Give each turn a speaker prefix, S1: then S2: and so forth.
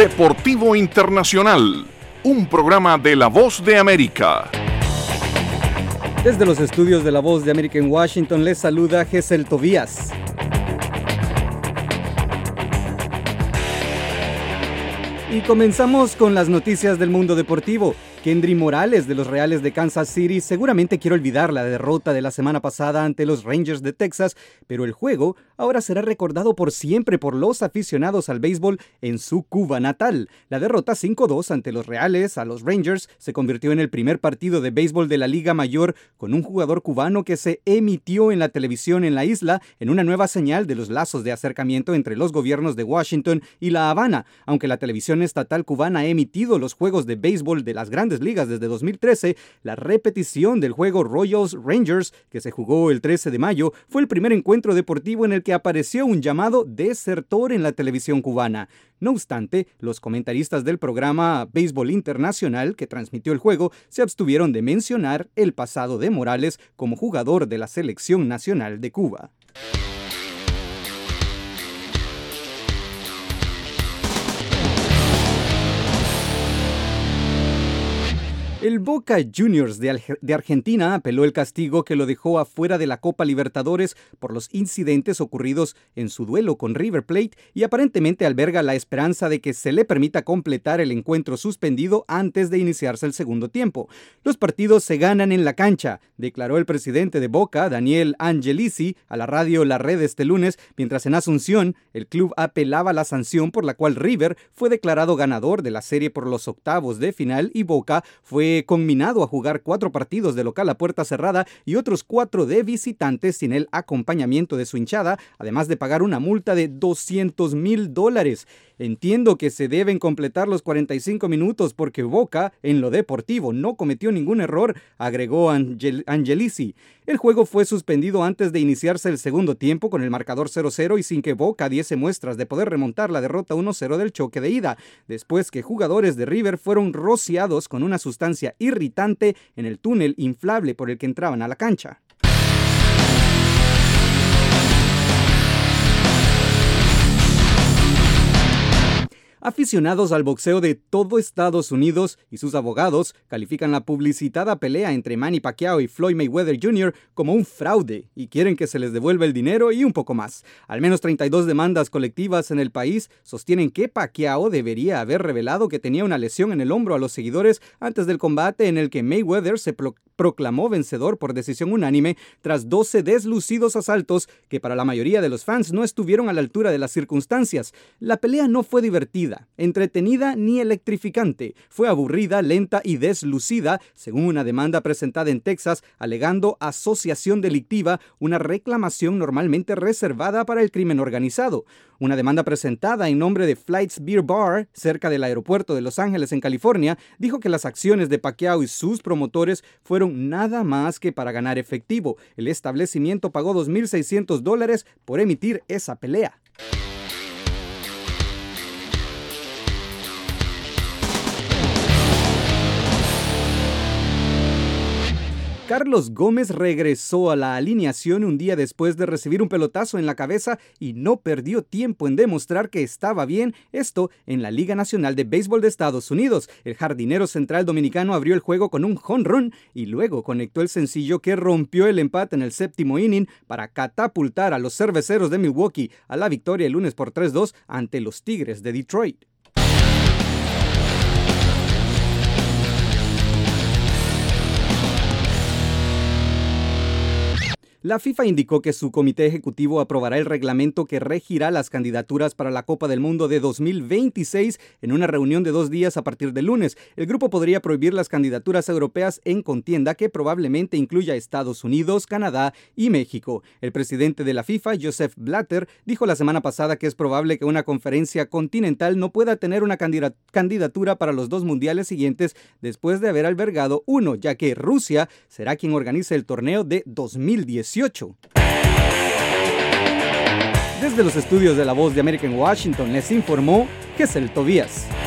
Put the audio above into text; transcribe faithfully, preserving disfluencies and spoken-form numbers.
S1: Deportivo Internacional, un programa de La Voz de América.
S2: Desde los estudios de La Voz de América en Washington les saluda Gesel Tobías. Y comenzamos con las noticias del mundo deportivo. Kendry Morales de los Reales de Kansas City seguramente quiere olvidar la derrota de la semana pasada ante los Rangers de Texas, pero el juego ahora será recordado por siempre por los aficionados al béisbol en su Cuba natal. La derrota cinco dos ante los Reales a los Rangers se convirtió en el primer partido de béisbol de la Liga Mayor con un jugador cubano que se emitió en la televisión en la isla en una nueva señal de los lazos de acercamiento entre los gobiernos de Washington y La Habana. Aunque la televisión estatal cubana ha emitido los juegos de béisbol de las grandes ligas desde dos mil trece, la repetición del juego Royals-Rangers, que se jugó el trece de mayo, fue el primer encuentro deportivo en el que apareció un llamado desertor en la televisión cubana. No obstante, los comentaristas del programa Béisbol Internacional, que transmitió el juego, se abstuvieron de mencionar el pasado de Morales como jugador de la selección nacional de Cuba. El Boca Juniors de, Al- de Argentina apeló el castigo que lo dejó afuera de la Copa Libertadores por los incidentes ocurridos en su duelo con River Plate y aparentemente alberga la esperanza de que se le permita completar el encuentro suspendido antes de iniciarse el segundo tiempo. Los partidos se ganan en la cancha, declaró el presidente de Boca, Daniel Angelici, a la radio La Red este lunes, mientras en Asunción el club apelaba la sanción por la cual River fue declarado ganador de la serie por los octavos de final y Boca fue conminado a jugar cuatro partidos de local a puerta cerrada y otros cuatro de visitantes sin el acompañamiento de su hinchada, además de pagar una multa de doscientos mil dólares. Entiendo que se deben completar los cuarenta y cinco minutos porque Boca, en lo deportivo, no cometió ningún error, agregó Angel- Angelici. El juego fue suspendido antes de iniciarse el segundo tiempo con el marcador cero cero y sin que Boca diese muestras de poder remontar la derrota uno cero del choque de ida, después que jugadores de River fueron rociados con una sustancia irritante en el túnel inflable por el que entraban a la cancha. Aficionados al boxeo de todo Estados Unidos y sus abogados califican la publicitada pelea entre Manny Pacquiao y Floyd Mayweather junior como un fraude y quieren que se les devuelva el dinero y un poco más. Al menos treinta y dos demandas colectivas en el país sostienen que Pacquiao debería haber revelado que tenía una lesión en el hombro a los seguidores antes del combate en el que Mayweather se pro- proclamó vencedor por decisión unánime tras doce deslucidos asaltos que para la mayoría de los fans no estuvieron a la altura de las circunstancias. La pelea no fue divertida, entretenida ni electrificante. Fue aburrida, lenta y deslucida, según una demanda presentada en Texas alegando asociación delictiva, una reclamación normalmente reservada para el crimen organizado. Una demanda presentada en nombre de Flights Beer Bar, cerca del aeropuerto de Los Ángeles, en California, dijo que las acciones de Pacquiao y sus promotores fueron nada más que para ganar efectivo. El establecimiento pagó dos mil seiscientos dólares por emitir esa pelea. Carlos Gómez regresó a la alineación un día después de recibir un pelotazo en la cabeza y no perdió tiempo en demostrar que estaba bien, esto en la Liga Nacional de Béisbol de Estados Unidos. El jardinero central dominicano abrió el juego con un home run y luego conectó el sencillo que rompió el empate en el séptimo inning para catapultar a los cerveceros de Milwaukee a la victoria el lunes por tres dos ante los Tigres de Detroit. La FIFA indicó que su comité ejecutivo aprobará el reglamento que regirá las candidaturas para la Copa del Mundo de dos mil veintiséis en una reunión de dos días a partir del lunes. El grupo podría prohibir las candidaturas europeas en contienda que probablemente incluya Estados Unidos, Canadá y México. El presidente de la FIFA, Joseph Blatter, dijo la semana pasada que es probable que una conferencia continental no pueda tener una candidatura para los dos mundiales siguientes después de haber albergado uno, ya que Rusia será quien organice el torneo de dos mil dieciocho. Desde los estudios de La Voz de América en Washington les informó Gesel Tobías.